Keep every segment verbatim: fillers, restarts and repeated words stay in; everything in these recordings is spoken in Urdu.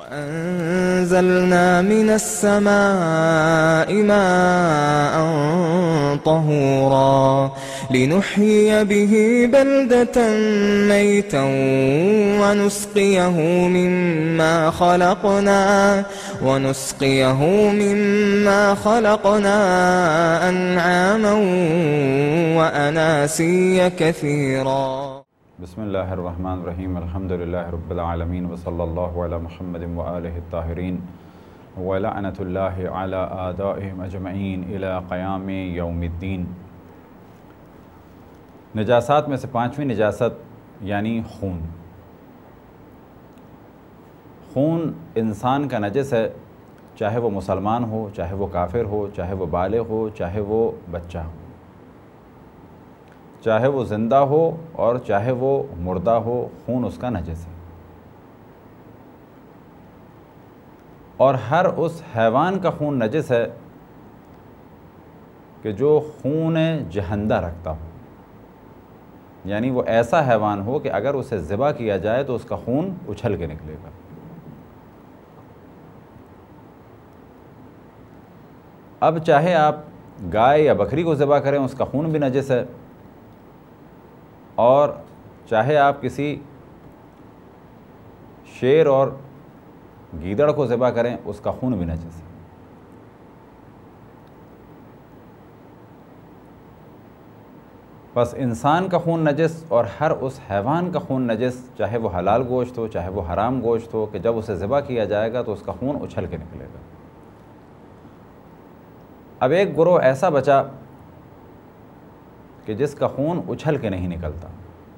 وأنزلنا من السماء ماء طهورا لنحيي به بلدة ميتا ونسقيه مما خلقنا ونسقيه مما خلقنا أنعاما وأناسيا كثيرا. بسم اللہ الرحمن الرحیم. الحمد للہ رب العالمین وصلی اللہ علی محمد وآلہ الطاہرین ولعنۃ اللہ علی اعدائہم اجمعین الی قیام یوم الدین. نجاسات میں سے پانچویں نجاست یعنی خون. خون انسان کا نجس ہے، چاہے وہ مسلمان ہو، چاہے وہ کافر ہو، چاہے وہ بالغ ہو، چاہے وہ بچہ ہو، چاہے وہ زندہ ہو اور چاہے وہ مردہ ہو، خون اس کا نجس ہے. اور ہر اس حیوان کا خون نجس ہے کہ جو خون جہندہ رکھتا ہو، یعنی وہ ایسا حیوان ہو کہ اگر اسے ذبح کیا جائے تو اس کا خون اچھل کے نکلے گا. اب چاہے آپ گائے یا بکری کو ذبح کریں، اس کا خون بھی نجس ہے، اور چاہے آپ کسی شیر اور گیدڑ کو ذبح کریں، اس کا خون بھی نجس ہے. بس انسان کا خون نجس اور ہر اس حیوان کا خون نجس، چاہے وہ حلال گوشت ہو چاہے وہ حرام گوشت ہو، کہ جب اسے ذبح کیا جائے گا تو اس کا خون اچھل کے نکلے گا. اب ایک گروہ ایسا بچا کہ جس کا خون اچھل کے نہیں نکلتا،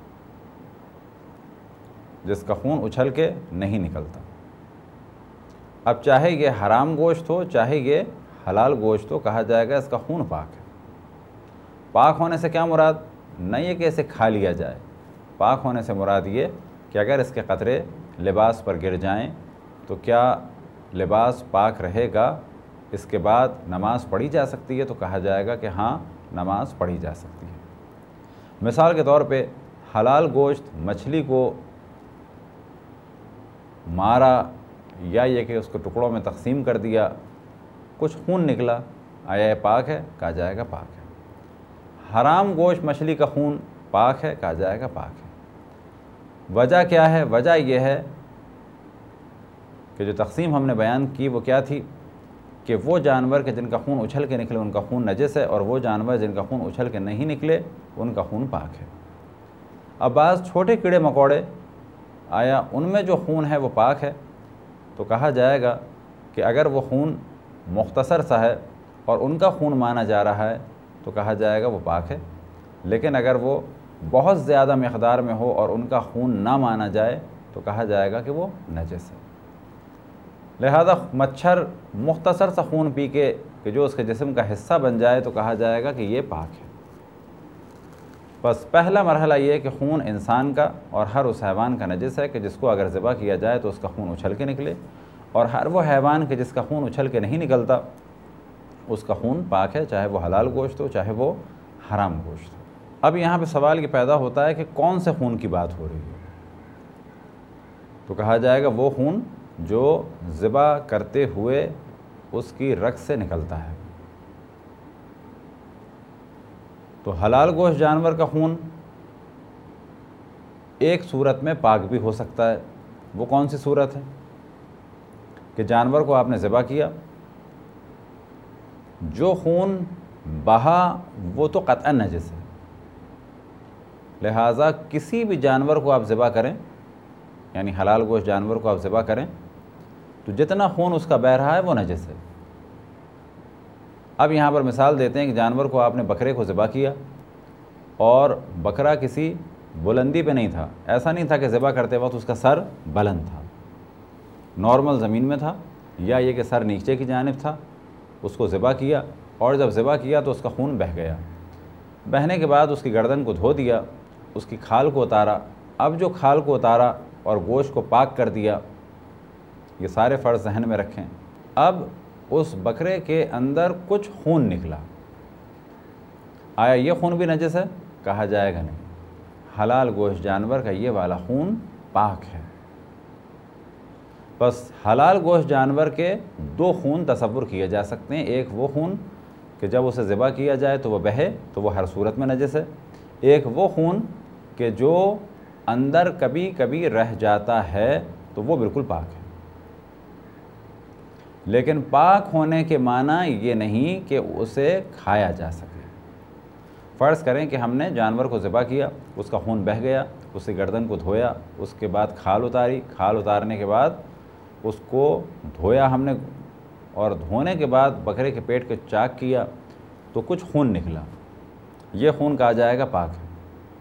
جس کا خون اچھل کے نہیں نکلتا. اب چاہے یہ حرام گوشت ہو چاہے یہ حلال گوشت ہو، کہا جائے گا اس کا خون پاک ہے. پاک ہونے سے کیا مراد؟ نہیں ہے کہ اسے کھا لیا جائے. پاک ہونے سے مراد یہ کہ اگر اس کے قطرے لباس پر گر جائیں تو کیا لباس پاک رہے گا؟ اس کے بعد نماز پڑھی جا سکتی ہے؟ تو کہا جائے گا کہ ہاں نماز پڑھی جا سکتی ہے. مثال کے طور پہ حلال گوشت مچھلی کو مارا یا یہ کہ اس کو ٹکڑوں میں تقسیم کر دیا، کچھ خون نکلا، آیا یہ پاک ہے؟ کہا جائے گا پاک ہے. حرام گوشت مچھلی کا خون پاک ہے؟ کہا جائے گا پاک ہے. وجہ کیا ہے؟ وجہ یہ ہے کہ جو تقسیم ہم نے بیان کی وہ کیا تھی کہ وہ جانور کے جن کا خون اچھل کے نکلے ان کا خون نجس ہے، اور وہ جانور جن کا خون اچھل کے نہیں نکلے ان کا خون پاک ہے. اب بعض چھوٹے کیڑے مکوڑے، آیا ان میں جو خون ہے وہ پاک ہے؟ تو کہا جائے گا کہ اگر وہ خون مختصر سا ہے اور ان کا خون مانا جا رہا ہے تو کہا جائے گا وہ پاک ہے. لیکن اگر وہ بہت زیادہ مقدار میں ہو اور ان کا خون نہ مانا جائے تو کہا جائے گا کہ وہ نجس ہے. لہذا مچھر مختصر سا خون پی کے کہ جو اس کے جسم کا حصہ بن جائے تو کہا جائے گا کہ یہ پاک ہے. بس پہلا مرحلہ یہ کہ خون انسان کا اور ہر اس حیوان کا نجس ہے کہ جس کو اگر ذبح کیا جائے تو اس کا خون اچھل کے نکلے، اور ہر وہ حیوان کہ جس کا خون اچھل کے نہیں نکلتا اس کا خون پاک ہے، چاہے وہ حلال گوشت ہو چاہے وہ حرام گوشت ہو. اب یہاں پہ سوال یہ پیدا ہوتا ہے کہ کون سے خون کی بات ہو رہی ہے؟ تو کہا جائے گا وہ خون جو ذبح کرتے ہوئے اس کی رگ سے نکلتا ہے. تو حلال گوشت جانور کا خون ایک صورت میں پاک بھی ہو سکتا ہے. وہ کون سی صورت ہے؟ کہ جانور کو آپ نے ذبح کیا، جو خون بہا وہ تو قطعا نجس ہے. لہٰذا کسی بھی جانور کو آپ ذبح کریں، یعنی حلال گوشت جانور کو آپ ذبح کریں تو جتنا خون اس کا بہہ رہا ہے وہ نجس ہے. اب یہاں پر مثال دیتے ہیں کہ جانور کو آپ نے بکرے کو ذبح کیا اور بکرا کسی بلندی پہ نہیں تھا، ایسا نہیں تھا کہ ذبح کرتے وقت اس کا سر بلند تھا، نارمل زمین میں تھا، یا یہ کہ سر نیچے کی جانب تھا. اس کو ذبح کیا اور جب ذبح کیا تو اس کا خون بہہ گیا. بہنے کے بعد اس کی گردن کو دھو دیا، اس کی کھال کو اتارا. اب جو کھال کو اتارا اور گوشت کو پاک کر دیا، یہ سارے فرض ذہن میں رکھیں. اب اس بکرے کے اندر کچھ خون نکلا، آیا یہ خون بھی نجس ہے؟ کہا جائے گا نہیں. حلال گوشت جانور کا یہ والا خون پاک ہے. بس حلال گوشت جانور کے دو خون تصور کیے جا سکتے ہیں. ایک وہ خون کہ جب اسے ذبح کیا جائے تو وہ بہے تو وہ ہر صورت میں نجس ہے. ایک وہ خون کہ جو اندر کبھی کبھی رہ جاتا ہے تو وہ بالکل پاک ہے. لیکن پاک ہونے کے معنی یہ نہیں کہ اسے کھایا جا سکے. فرض کریں کہ ہم نے جانور کو ذبح کیا, اس کا خون بہہ گیا, اس کی گردن کو دھویا, اس کے بعد کھال اتاری, کھال اتارنے کے بعد اس کو دھویا ہم نے, اور دھونے کے بعد بکرے کے پیٹ کو چاک کیا تو کچھ خون نکلا, یہ خون کہا جائے گا پاک ہے.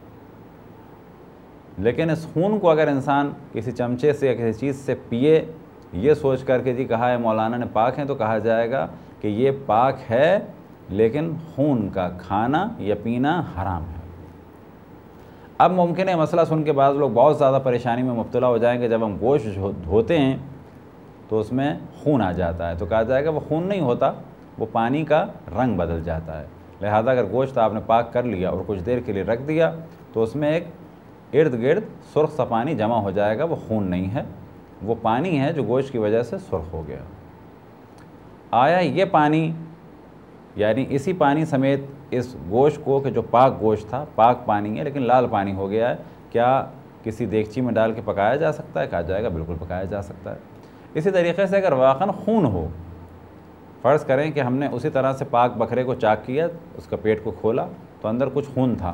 لیکن اس خون کو اگر انسان کسی چمچے سے یا کسی چیز سے پیے یہ سوچ کر کے جی کہا ہے مولانا نے پاک ہیں, تو کہا جائے گا کہ یہ پاک ہے لیکن خون کا کھانا یا پینا حرام ہے. اب ممکن ہے مسئلہ سن کے بعض لوگ بہت زیادہ پریشانی میں مبتلا ہو جائیں کہ جب ہم گوشت دھوتے ہیں تو اس میں خون آ جاتا ہے, تو کہا جائے گا وہ خون نہیں ہوتا, وہ پانی کا رنگ بدل جاتا ہے. لہذا اگر گوشت آپ نے پاک کر لیا اور کچھ دیر کے لیے رکھ دیا تو اس میں ایک ارد گرد سرخ سا پانی جمع ہو جائے گا, وہ خون نہیں ہے, وہ پانی ہے جو گوشت کی وجہ سے سرخ ہو گیا. آیا یہ پانی یعنی اسی پانی سمیت اس گوشت کو کہ جو پاک گوشت تھا پاک پانی ہے لیکن لال پانی ہو گیا ہے, کیا کسی دیگچی میں ڈال کے پکایا جا سکتا ہے؟ کہا جائے گا بالکل پکایا جا سکتا ہے. اسی طریقے سے اگر واقعاً خون ہو, فرض کریں کہ ہم نے اسی طرح سے پاک بکرے کو چاک کیا, اس کا پیٹ کو کھولا تو اندر کچھ خون تھا,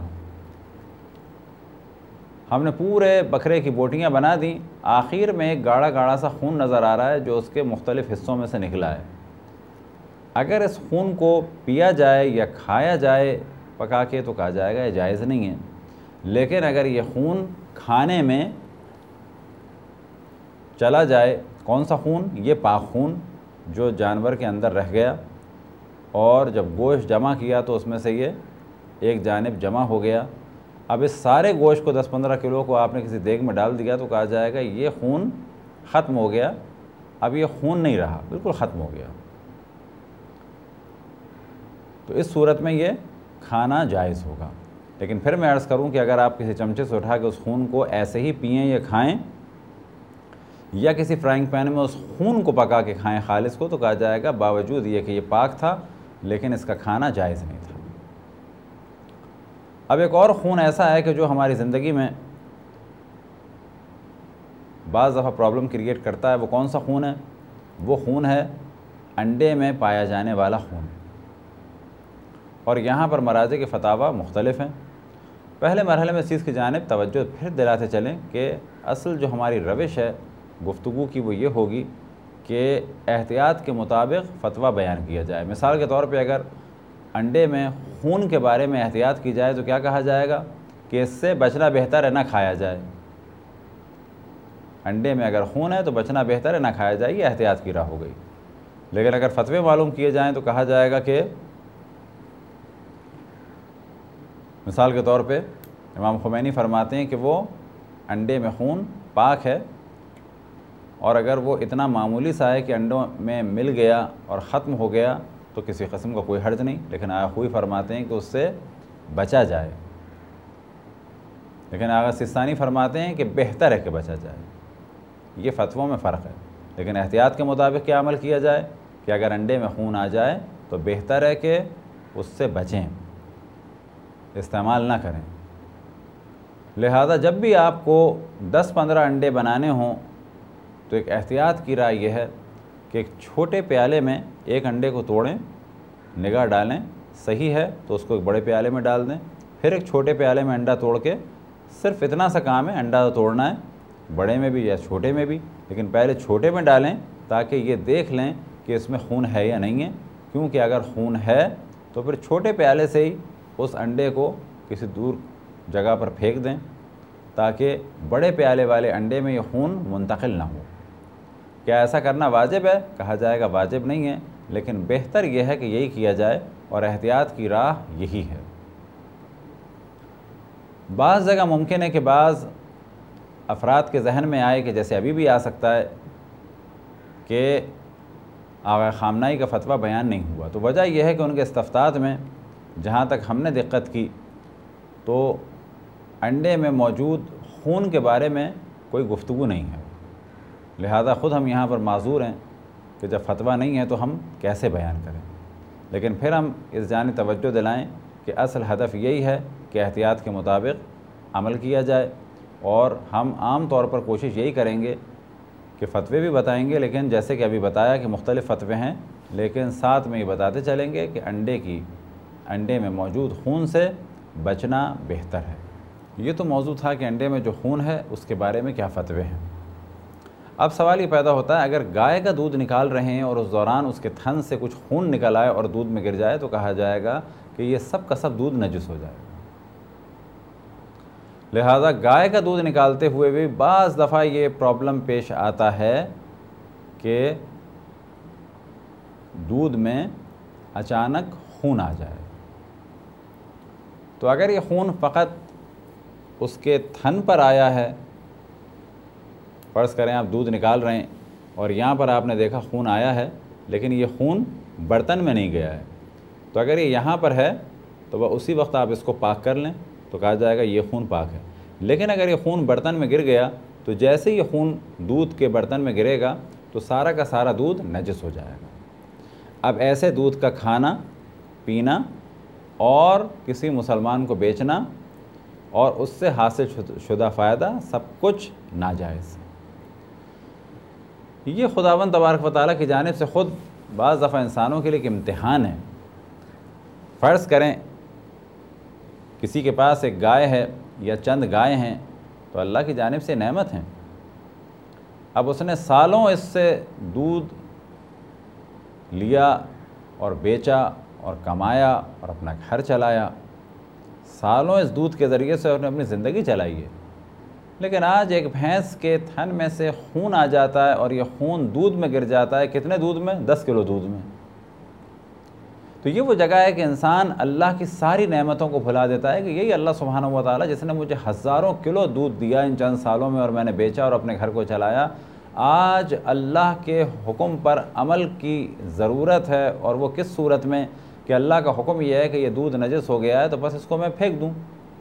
ہم نے پورے بکرے کی بوٹیاں بنا دیں, آخر میں ایک گاڑھا گاڑھا سا خون نظر آ رہا ہے جو اس کے مختلف حصوں میں سے نکلا ہے. اگر اس خون کو پیا جائے یا کھایا جائے پکا کے تو کہا جائے گا یہ جائز نہیں ہے. لیکن اگر یہ خون کھانے میں چلا جائے, کون سا خون؟ یہ پاک خون جو جانور کے اندر رہ گیا اور جب گوشت جمع کیا تو اس میں سے یہ ایک جانب جمع ہو گیا. اب اس سارے گوشت کو دس پندرہ کلو کو آپ نے کسی دیگ میں ڈال دیا تو کہا جائے گا یہ خون ختم ہو گیا, اب یہ خون نہیں رہا, بالکل ختم ہو گیا. تو اس صورت میں یہ کھانا جائز ہوگا. لیکن پھر میں عرض کروں کہ اگر آپ کسی چمچے سے اٹھا کے اس خون کو ایسے ہی پئیں یا کھائیں یا کسی فرائنگ پین میں اس خون کو پکا کے کھائیں خالص کو, تو کہا جائے گا باوجود یہ کہ یہ پاک تھا لیکن اس کا کھانا جائز نہیں تھا. اب ایک اور خون ایسا ہے کہ جو ہماری زندگی میں بعض دفعہ پرابلم کریٹ کرتا ہے. وہ کون سا خون ہے؟ وہ خون ہے انڈے میں پایا جانے والا خون. اور یہاں پر مراجع کے فتاویٰ مختلف ہیں. پہلے مرحلے میں اس چیز کی جانب توجہ پھر دلاتے چلیں کہ اصل جو ہماری روش ہے گفتگو کی وہ یہ ہوگی کہ احتیاط کے مطابق فتویٰ بیان کیا جائے. مثال کے طور پہ اگر انڈے میں خون کے بارے میں احتیاط کی جائے تو کیا کہا جائے گا کہ اس سے بچنا بہتر ہے نہ کھایا جائے. انڈے میں اگر خون ہے تو بچنا بہتر ہے نہ کھایا جائے, یہ احتیاط کی راہ ہو گئی. لیکن اگر فتوے معلوم کیے جائیں تو کہا جائے گا کہ مثال کے طور پہ امام خمینی فرماتے ہیں کہ وہ انڈے میں خون پاک ہے, اور اگر وہ اتنا معمولی سا ہے کہ انڈوں میں مل گیا اور ختم ہو گیا تو کسی قسم کا کوئی حرج نہیں. لیکن آغا خوئی فرماتے ہیں کہ اس سے بچا جائے. لیکن آغا سستانی فرماتے ہیں کہ بہتر ہے کہ بچا جائے. یہ فتووں میں فرق ہے. لیکن احتیاط کے مطابق کیا عمل کیا جائے کہ اگر انڈے میں خون آ جائے تو بہتر ہے کہ اس سے بچیں, استعمال نہ کریں. لہذا جب بھی آپ کو دس پندرہ انڈے بنانے ہوں تو ایک احتیاط کی رائے یہ ہے کہ ایک چھوٹے پیالے میں ایک انڈے کو توڑیں, نگاہ ڈالیں, صحیح ہے تو اس کو ایک بڑے پیالے میں ڈال دیں. پھر ایک چھوٹے پیالے میں انڈا توڑ کے, صرف اتنا سا کام ہے انڈا توڑنا ہے, بڑے میں بھی یا چھوٹے میں بھی, لیکن پہلے چھوٹے میں ڈالیں تاکہ یہ دیکھ لیں کہ اس میں خون ہے یا نہیں ہے. کیونکہ اگر خون ہے تو پھر چھوٹے پیالے سے ہی اس انڈے کو کسی دور جگہ پر پھینک دیں تاکہ بڑے پیالے والے انڈے میں یہ خون منتقل نہ ہو. کیا ایسا کرنا واجب ہے؟ کہا جائے گا واجب نہیں ہے, لیکن بہتر یہ ہے کہ یہی کیا جائے اور احتیاط کی راہ یہی ہے. بعض جگہ ممکن ہے کہ بعض افراد کے ذہن میں آئے کہ جیسے ابھی بھی آ سکتا ہے کہ آغا خامنائی کا فتویٰ بیان نہیں ہوا. تو وجہ یہ ہے کہ ان کے استفتاء میں جہاں تک ہم نے دقت کی تو انڈے میں موجود خون کے بارے میں کوئی گفتگو نہیں ہے. لہذا خود ہم یہاں پر معذور ہیں کہ جب فتویٰ نہیں ہے تو ہم کیسے بیان کریں، لیکن پھر ہم اس جانب توجہ دلائیں کہ اصل ہدف یہی ہے کہ احتیاط کے مطابق عمل کیا جائے، اور ہم عام طور پر کوشش یہی کریں گے کہ فتوے بھی بتائیں گے، لیکن جیسے کہ ابھی بتایا کہ مختلف فتوے ہیں، لیکن ساتھ میں یہ بتاتے چلیں گے کہ انڈے کی انڈے میں موجود خون سے بچنا بہتر ہے۔ یہ تو موضوع تھا کہ انڈے میں جو خون ہے اس کے بارے میں کیا فتوے ہیں۔ اب سوال یہ پیدا ہوتا ہے، اگر گائے کا دودھ نکال رہے ہیں اور اس دوران اس کے تھن سے کچھ خون نکل آئے اور دودھ میں گر جائے تو کہا جائے گا کہ یہ سب کا سب دودھ نجس ہو جائے گا۔ لہذا گائے کا دودھ نکالتے ہوئے بھی بعض دفعہ یہ پرابلم پیش آتا ہے کہ دودھ میں اچانک خون آ جائے، تو اگر یہ خون فقط اس کے تھن پر آیا ہے، فرض کریں آپ دودھ نکال رہے ہیں اور یہاں پر آپ نے دیکھا خون آیا ہے لیکن یہ خون برتن میں نہیں گیا ہے، تو اگر یہ یہاں پر ہے تو وہ اسی وقت آپ اس کو پاک کر لیں تو کہا جائے گا یہ خون پاک ہے۔ لیکن اگر یہ خون برتن میں گر گیا تو جیسے یہ خون دودھ کے برتن میں گرے گا تو سارا کا سارا دودھ نجس ہو جائے گا۔ اب ایسے دودھ کا کھانا، پینا اور کسی مسلمان کو بیچنا اور اس سے حاصل شدہ فائدہ سب کچھ ناجائز ہے۔ یہ خداوند تبارک و تعالیٰ کی جانب سے خود بعض دفعہ انسانوں کے لیے ایک امتحان ہے۔ فرض کریں کسی کے پاس ایک گائے ہے یا چند گائے ہیں تو اللہ کی جانب سے نعمت ہیں، اب اس نے سالوں اس سے دودھ لیا اور بیچا اور کمایا اور اپنا گھر چلایا، سالوں اس دودھ کے ذریعے سے اس نے اپنی زندگی چلائی ہے، لیکن آج ایک بھینس کے تھن میں سے خون آ جاتا ہے اور یہ خون دودھ میں گر جاتا ہے۔ کتنے دودھ میں؟ دس کلو دودھ میں۔ تو یہ وہ جگہ ہے کہ انسان اللہ کی ساری نعمتوں کو بھلا دیتا ہے کہ یہی اللہ سبحانہ و تعالیٰ جس نے مجھے ہزاروں کلو دودھ دیا ان چند سالوں میں اور میں نے بیچا اور اپنے گھر کو چلایا، آج اللہ کے حکم پر عمل کی ضرورت ہے، اور وہ کس صورت میں کہ اللہ کا حکم یہ ہے کہ یہ دودھ نجس ہو گیا ہے تو بس اس کو میں پھینک دوں۔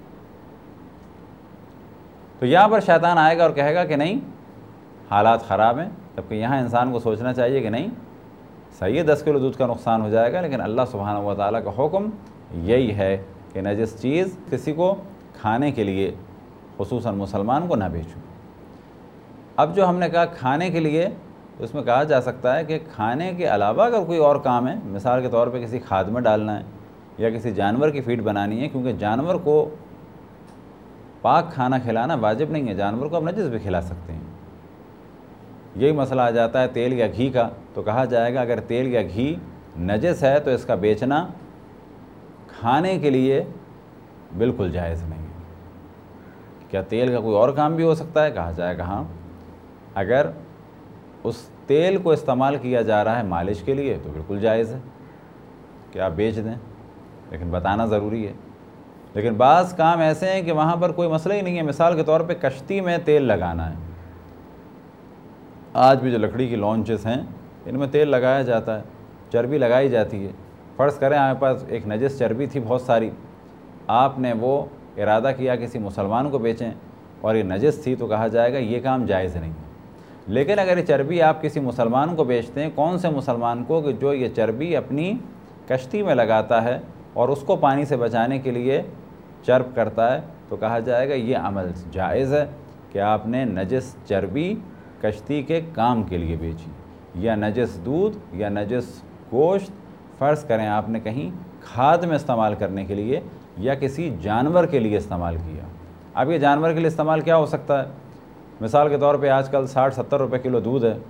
تو یہاں پر شیطان آئے گا اور کہے گا کہ نہیں حالات خراب ہیں، جبکہ یہاں انسان کو سوچنا چاہیے کہ نہیں صحیح ہے، دس کلو دودھ کا نقصان ہو جائے گا، لیکن اللہ سبحانہ و تعالیٰ کا حکم یہی ہے کہ نجس چیز کسی کو کھانے کے لیے خصوصاً مسلمان کو نہ بیچو۔ اب جو ہم نے کہا کھانے کے لیے، تو اس میں کہا جا سکتا ہے کہ کھانے کے علاوہ اگر کوئی اور کام ہے، مثال کے طور پہ کسی کھاد میں ڈالنا ہے یا کسی جانور کی فیڈ بنانی ہے، کیونکہ جانور کو پاک کھانا کھلانا واجب نہیں ہے، جانور کو آپ نجس بھی کھلا سکتے ہیں۔ یہی مسئلہ آ جاتا ہے تیل یا گھی کا، تو کہا جائے گا اگر تیل یا گھی نجس ہے تو اس کا بیچنا کھانے کے لیے بالکل جائز نہیں ہے۔ کیا تیل کا کوئی اور کام بھی ہو سکتا ہے؟ کہا جائے گا ہاں، اگر اس تیل کو استعمال کیا جا رہا ہے مالش کے لیے تو بالکل جائز ہے کہ آپ بیچ دیں، لیکن بتانا ضروری ہے۔ لیکن بعض کام ایسے ہیں کہ وہاں پر کوئی مسئلہ ہی نہیں ہے، مثال کے طور پہ کشتی میں تیل لگانا ہے، آج بھی جو لکڑی کی لانچز ہیں ان میں تیل لگایا جاتا ہے، چربی لگائی جاتی ہے۔ فرض کریں آپ کے پاس ایک نجس چربی تھی بہت ساری، آپ نے وہ ارادہ کیا کسی مسلمان کو بیچیں اور یہ نجس تھی تو کہا جائے گا یہ کام جائز نہیں ہے۔ لیکن اگر یہ چربی آپ کسی مسلمان کو بیچتے ہیں، کون سے مسلمان کو؟ کہ جو یہ چربی اپنی کشتی میں لگاتا ہے اور اس کو پانی سے بچانے کے لیے چرب کرتا ہے، تو کہا جائے گا یہ عمل جائز ہے کہ آپ نے نجس چربی کشتی کے کام کے لیے بیچی، یا نجس دودھ یا نجس گوشت فرض کریں آپ نے کہیں کھاد میں استعمال کرنے کے لیے یا کسی جانور کے لیے استعمال کیا۔ اب یہ جانور کے لیے استعمال کیا ہو سکتا ہے؟ مثال کے طور پہ آج کل ساٹھ ستر روپے کلو دودھ ہے،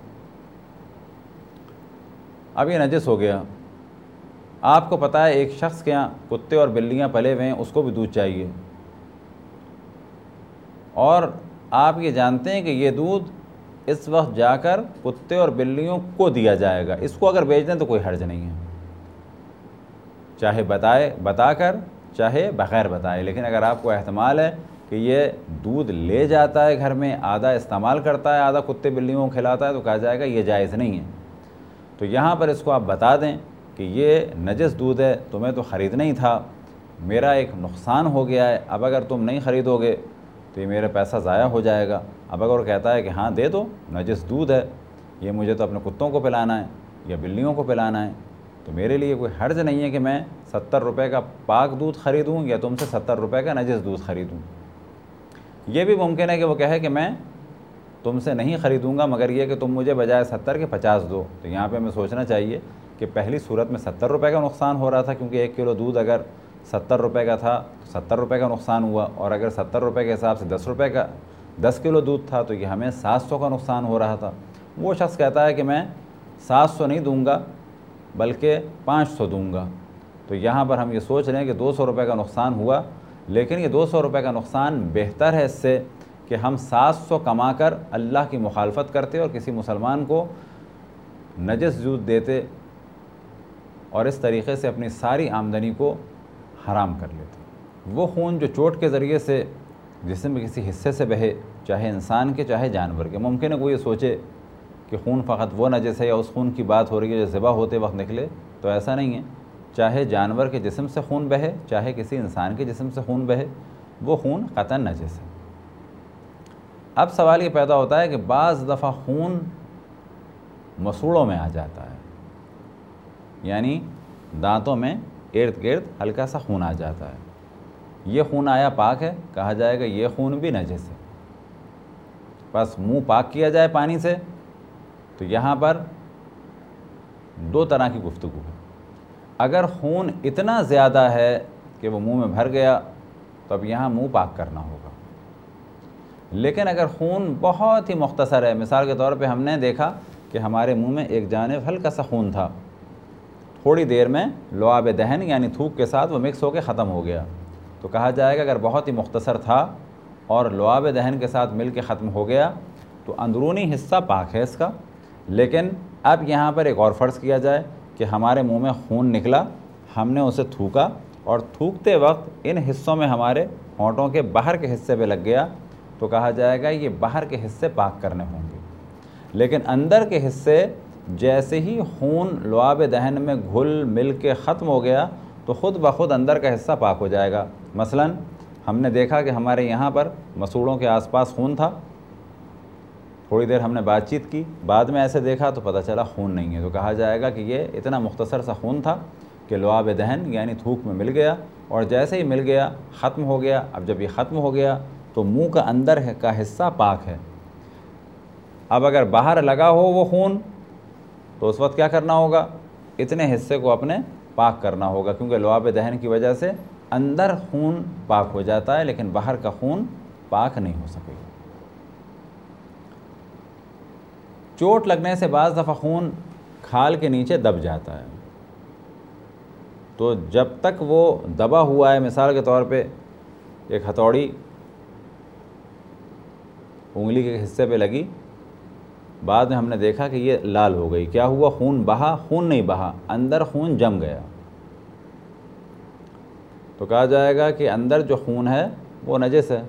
اب یہ نجس ہو گیا، آپ کو پتہ ہے ایک شخص کے یہاں کتے اور بلیاں پلے ہوئے ہیں، اس کو بھی دودھ چاہیے، اور آپ یہ جانتے ہیں کہ یہ دودھ اس وقت جا کر کتے اور بلیوں کو دیا جائے گا، اس کو اگر بیچ دیں تو کوئی حرج نہیں ہے، چاہے بتائے بتا کر چاہے بغیر بتائے۔ لیکن اگر آپ کو احتمال ہے کہ یہ دودھ لے جاتا ہے گھر میں، آدھا استعمال کرتا ہے آدھا کتے بلیوں کو کھلاتا ہے، تو کہا جائے گا یہ جائز نہیں ہے۔ تو یہاں پر اس کو آپ بتا دیں کہ یہ نجس دودھ ہے، تمہیں تو خریدنا ہی تھا، میرا ایک نقصان ہو گیا ہے، اب اگر تم نہیں خریدو گے تو یہ میرا پیسہ ضائع ہو جائے گا. اب اگر وہ کہتا ہے کہ ہاں دے دو، نجس دودھ ہے، یہ مجھے تو اپنے کتوں کو پلانا ہے یا بلیوں کو پلانا ہے، تو میرے لیے کوئی حرج نہیں ہے کہ میں ستر روپے کا پاک دودھ خریدوں یا تم سے ستر روپے کا نجس دودھ خریدوں. یہ بھی ممکن ہے کہ وہ کہے کہ میں تم سے نہیں خریدوں گا مگر یہ کہ تم مجھے بجائے ستر کے پچاس دو. تو یہاں پہ ہمیں سوچنا چاہیے کہ پہلی صورت میں ستر روپے کا نقصان ہو رہا تھا، کیونکہ ایک کلو دودھ اگر ستر روپے کا تھا تو ستر روپے کا نقصان ہوا، اور اگر ستر روپے کے حساب سے دس روپے کا دس کلو دودھ تھا تو یہ ہمیں سات سو کا نقصان ہو رہا تھا. وہ شخص کہتا ہے کہ میں سات سو نہیں دوں گا بلکہ پانچ سو دوں گا. تو یہاں پر ہم یہ سوچ رہے ہیں کہ دو سو روپے کا نقصان ہوا، لیکن یہ دو سو روپے کا نقصان بہتر ہے اس سے کہ ہم سات سو کما کر اللہ کی مخالفت کرتے اور کسی مسلمان کو نجس دودھ دیتے اور اس طریقے سے اپنی ساری آمدنی کو حرام کر لیتے. وہ خون جو چوٹ کے ذریعے سے جسم کے کسی حصے سے بہے، چاہے انسان کے چاہے جانور کے، ممکن ہے کوئی یہ سوچے کہ خون فقط وہ نجس ہے یا اس خون کی بات ہو رہی ہے جو ذبح ہوتے وقت نکلے، تو ایسا نہیں ہے. چاہے جانور کے جسم سے خون بہے چاہے کسی انسان کے جسم سے خون بہے، وہ خون قطعاً نجس ہے. اب سوال یہ پیدا ہوتا ہے کہ بعض دفعہ خون مسوڑوں میں آ جاتا ہے، یعنی دانتوں میں ارد گرد ہلکا سا خون آ جاتا ہے. یہ خون آیا پاک ہے، کہا جائے گا یہ خون بھی نجس ہے. بس منہ پاک کیا جائے پانی سے، تو یہاں پر دو طرح کی گفتگو ہے. اگر خون اتنا زیادہ ہے کہ وہ منہ میں بھر گیا تو اب یہاں منہ پاک کرنا ہوگا. لیکن اگر خون بہت ہی مختصر ہے، مثال کے طور پہ ہم نے دیکھا کہ ہمارے منہ میں ایک جانب ہلکا سا خون تھا، تھوڑی دیر میں لعاب دہن یعنی تھوک کے ساتھ وہ مکس ہو کے ختم ہو گیا، تو کہا جائے گا اگر بہت ہی مختصر تھا اور لعاب دہن کے ساتھ مل کے ختم ہو گیا تو اندرونی حصہ پاک ہے اس کا. لیکن اب یہاں پر ایک اور فرض کیا جائے کہ ہمارے منہ میں خون نکلا، ہم نے اسے تھوکا اور تھوکتے وقت ان حصوں میں ہمارے ہونٹوں کے باہر کے حصے پہ لگ گیا، تو کہا جائے گا یہ باہر کے حصے پاک کرنے ہوں گے. لیکن اندر کے حصے جیسے ہی خون لعاب دہن میں گھل مل کے ختم ہو گیا تو خود بخود اندر کا حصہ پاک ہو جائے گا. مثلا ہم نے دیکھا کہ ہمارے یہاں پر مسوڑوں کے آس پاس خون تھا، تھوڑی دیر ہم نے بات چیت کی، بعد میں ایسے دیکھا تو پتہ چلا خون نہیں ہے، تو کہا جائے گا کہ یہ اتنا مختصر سا خون تھا کہ لعاب دہن یعنی تھوک میں مل گیا، اور جیسے ہی مل گیا ختم ہو گیا. اب جب یہ ختم ہو گیا تو منہ کا اندر کا حصہ پاک ہے. اب اگر باہر لگا ہو وہ خون تو اس وقت کیا کرنا ہوگا؟ اتنے حصے کو اپنے پاک کرنا ہوگا، کیونکہ لعاب دہن کی وجہ سے اندر خون پاک ہو جاتا ہے لیکن باہر کا خون پاک نہیں ہو سکے گا. چوٹ لگنے سے بعض دفعہ خون کھال کے نیچے دب جاتا ہے، تو جب تک وہ دبا ہوا ہے، مثال کے طور پہ ایک ہتھوڑی انگلی کے حصے پہ لگی، بعد میں ہم نے دیکھا کہ یہ لال ہو گئی، کیا ہوا؟ خون بہا؟ خون نہیں بہا، اندر خون جم گیا. تو کہا جائے گا کہ اندر جو خون ہے وہ نجس ہے.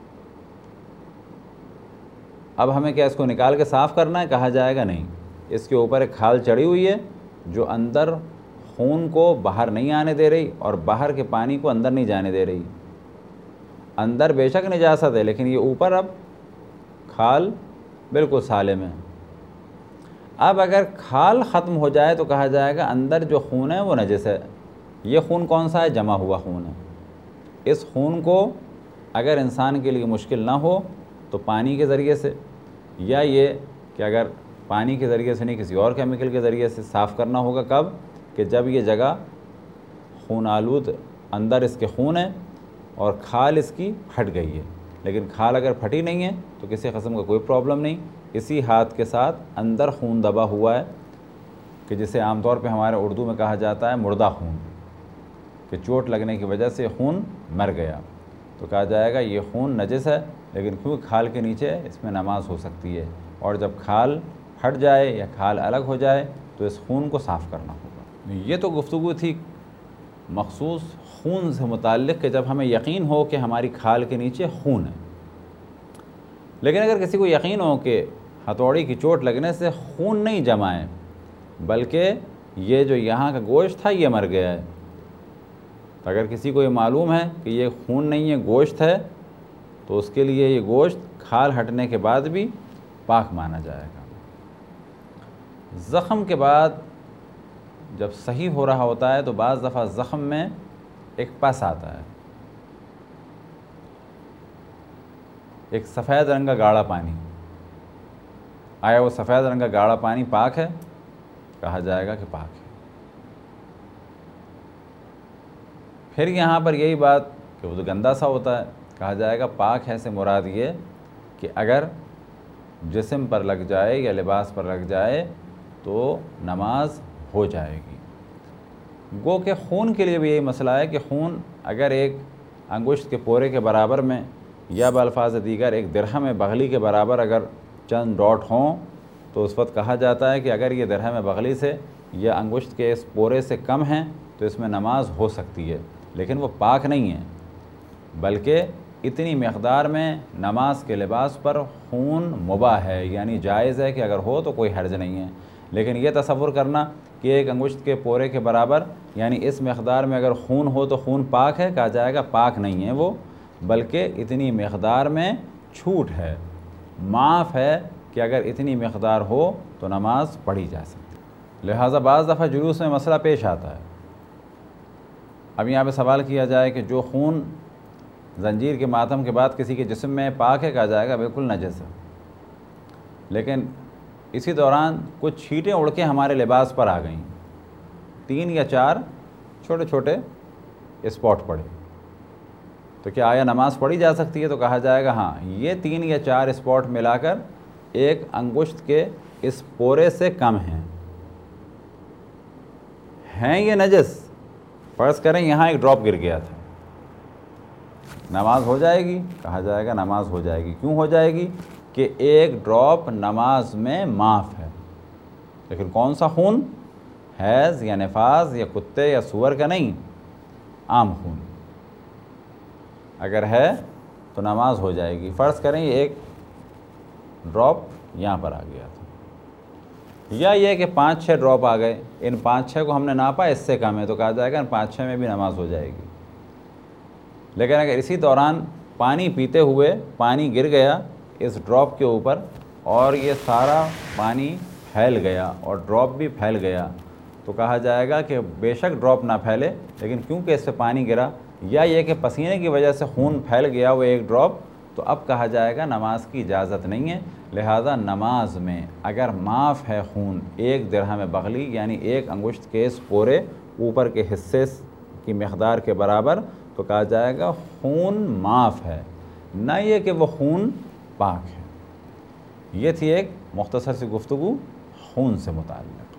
اب ہمیں کیا اس کو نکال کے صاف کرنا ہے؟ کہا جائے گا نہیں، اس کے اوپر ایک کھال چڑھی ہوئی ہے جو اندر خون کو باہر نہیں آنے دے رہی اور باہر کے پانی کو اندر نہیں جانے دے رہی. اندر بے شک نجاست ہے لیکن یہ اوپر اب کھال بالکل سالم ہے. اب اگر کھال ختم ہو جائے تو کہا جائے گا اندر جو خون ہے وہ نجس ہے. یہ خون کون سا ہے؟ جمع ہوا خون ہے. اس خون کو اگر انسان کے لیے مشکل نہ ہو تو پانی کے ذریعے سے، یا یہ کہ اگر پانی کے ذریعے سے نہیں کسی اور کیمیکل کے ذریعے سے صاف کرنا ہوگا. کب؟ کہ جب یہ جگہ خون آلود اندر اس کے خون ہے اور کھال اس کی پھٹ گئی ہے. لیکن کھال اگر پھٹی نہیں ہے تو کسی قسم کا کوئی پرابلم نہیں. اسی ہاتھ کے ساتھ اندر خون دبا ہوا ہے کہ جسے عام طور پہ ہمارے اردو میں کہا جاتا ہے مردہ خون، کہ چوٹ لگنے کی وجہ سے خون مر گیا، تو کہا جائے گا یہ خون نجس ہے. لیکن کیونکہ کھال کے نیچے اس میں نماز ہو سکتی ہے، اور جب کھال پھٹ جائے یا کھال الگ ہو جائے تو اس خون کو صاف کرنا ہوگا. یہ تو گفتگو تھی مخصوص خون سے متعلق کہ جب ہمیں یقین ہو کہ ہماری کھال کے نیچے خون ہے. لیکن اگر کسی کو یقین ہو کہ ہتھوڑی کی چوٹ لگنے سے خون نہیں جمع ہے بلکہ یہ جو یہاں کا گوشت تھا یہ مر گیا ہے، اگر کسی کو یہ معلوم ہے کہ یہ خون نہیں ہے گوشت ہے، تو اس کے لیے یہ گوشت کھال ہٹنے کے بعد بھی پاک مانا جائے گا۔ زخم کے بعد جب صحیح ہو رہا ہوتا ہے تو بعض دفعہ زخم میں ایک پس آتا ہے، ایک سفید رنگ کا گاڑھا پانی۔ آیا وہ سفید رنگ کا گاڑھا پانی پاک ہے؟ کہا جائے گا کہ پاک ہے۔ پھر یہاں پر یہی بات کہ وہ تو گندا سا ہوتا ہے، کہا جائے گا پاک ہے سے مراد یہ کہ اگر جسم پر لگ جائے یا لباس پر لگ جائے تو نماز ہو جائے گی۔ گو کہ خون کے لیے بھی یہی مسئلہ ہے کہ خون اگر ایک انگشت کے پورے کے برابر میں یا بالفاظ دیگر ایک درہم بغلی کے برابر اگر چند ڈاٹ ہوں تو اس وقت کہا جاتا ہے کہ اگر یہ درہم بغلی سے یا انگشت کے اس پورے سے کم ہیں تو اس میں نماز ہو سکتی ہے، لیکن وہ پاک نہیں ہے، بلکہ اتنی مقدار میں نماز کے لباس پر خون مباح ہے، یعنی جائز ہے کہ اگر ہو تو کوئی حرج نہیں ہے۔ لیکن یہ تصور کرنا کہ ایک انگشت کے پورے کے برابر یعنی اس مقدار میں اگر خون ہو تو خون پاک ہے، کہا جائے گا پاک نہیں ہے وہ، بلکہ اتنی مقدار میں چھوٹ ہے، معاف ہے کہ اگر اتنی مقدار ہو تو نماز پڑھی جا سکتی۔ لہٰذا بعض دفعہ جلوس میں مسئلہ پیش آتا ہے۔ اب یہاں پہ سوال کیا جائے کہ جو خون زنجیر کے ماتم کے بعد کسی کے جسم میں پاک ہے، کہا جائے گا بالکل نجس ہے، لیکن اسی دوران کچھ چھینٹیں اڑ کے ہمارے لباس پر آ گئیں، تین یا چار چھوٹے چھوٹے اسپاٹ پڑے، تو کیا آیا نماز پڑھی جا سکتی ہے؟ تو کہا جائے گا ہاں، یہ تین یا چار اسپاٹ ملا کر ایک انگشت کے اس پورے سے کم ہیں ہیں یہ نجس۔ فرض کریں یہاں ایک ڈراپ گر گیا تھا، نماز ہو جائے گی؟ کہا جائے گا نماز ہو جائے گی۔ کیوں ہو جائے گی؟ کہ ایک ڈراپ نماز میں معاف ہے، لیکن کون سا خون؟ حیض یا نفاس یا کتے یا سور کا نہیں، عام خون اگر ہے تو نماز ہو جائے گی۔ فرض کریں ایک ڈراپ یہاں پر آ گیا تھا، یا یہ کہ پانچ چھ ڈراپ آ گئے، ان پانچ چھ کو ہم نے ناپا اس سے کم ہے، تو کہا جائے گا ان پانچ چھ میں بھی نماز ہو جائے گی۔ لیکن اگر اسی دوران پانی پیتے ہوئے پانی گر گیا اس ڈراپ کے اوپر اور یہ سارا پانی پھیل گیا اور ڈراپ بھی پھیل گیا، تو کہا جائے گا کہ بے شک ڈراپ نہ پھیلے، لیکن کیونکہ اس سے پانی گرا یا یہ کہ پسینے کی وجہ سے خون پھیل گیا وہ ایک ڈراپ، تو اب کہا جائے گا نماز کی اجازت نہیں ہے۔ لہذا نماز میں اگر معاف ہے خون ایک درہم بغلی یعنی ایک انگشت کے اس پورے اوپر کے حصے کی مقدار کے برابر، تو کہا جائے گا خون معاف ہے، نہ یہ کہ وہ خون پاک ہے۔ یہ تھی ایک مختصر سی گفتگو خون سے متعلق۔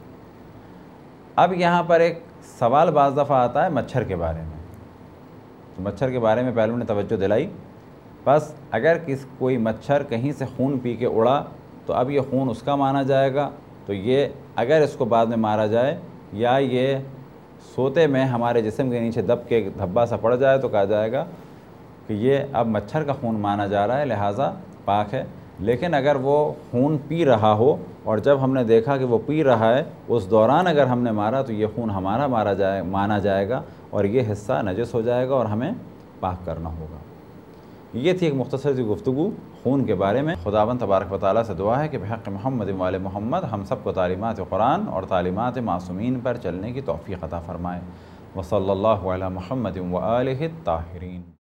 اب یہاں پر ایک سوال بعض دفعہ آتا ہے مچھر کے بارے میں، تو مچھر کے بارے میں پہلو نے توجہ دلائی، بس اگر کس کوئی مچھر کہیں سے خون پی کے اڑا تو اب یہ خون اس کا مانا جائے گا، تو یہ اگر اس کو بعد میں مارا جائے یا یہ سوتے میں ہمارے جسم کے نیچے دب کے دھبا سا پڑ جائے تو کہا جائے گا کہ یہ اب مچھر کا خون مانا جا رہا ہے، لہٰذا پاک ہے۔ لیکن اگر وہ خون پی رہا ہو اور جب ہم نے دیکھا کہ وہ پی رہا ہے اس دوران اگر ہم نے مارا تو یہ خون ہمارا مارا جائے مانا جائے گا اور یہ حصہ نجس ہو جائے گا اور ہمیں پاک کرنا ہوگا۔ یہ تھی ایک مختصر سی گفتگو خون کے بارے میں۔ خداوند تبارک و تعالیٰ سے دعا ہے کہ بحق محمد و آل محمد ہم سب کو تعلیمات قرآن اور تعلیمات معصومین پر چلنے کی توفیق عطا فرمائے۔ وصلی اللہ علی محمد و آلہ الطاہرین۔